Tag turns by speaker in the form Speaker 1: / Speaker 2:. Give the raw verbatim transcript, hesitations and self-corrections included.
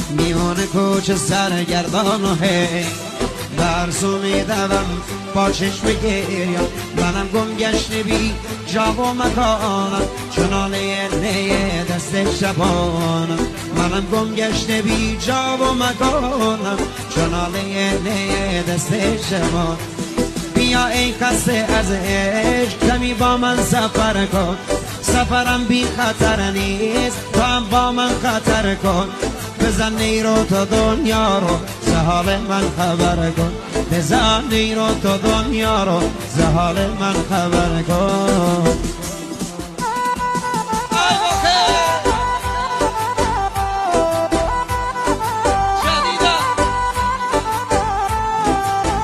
Speaker 1: میونه کوچه سرگردان و هی برسو میدوم با چشم گریم منم گم گشته بی جا و مکانم چنانه نیه دست شبانم منم گم گشته بی جا و مکانم چنانه نیه دست شبانم بیا ای خسته از عشق کمی با من سفر کن سفرم بی خطر نیست تو هم با من خطر کن بزن نیرو تو دنیا رو زحال من خبر کن بزن نیرو تو دنیا رو زحال من خبر کن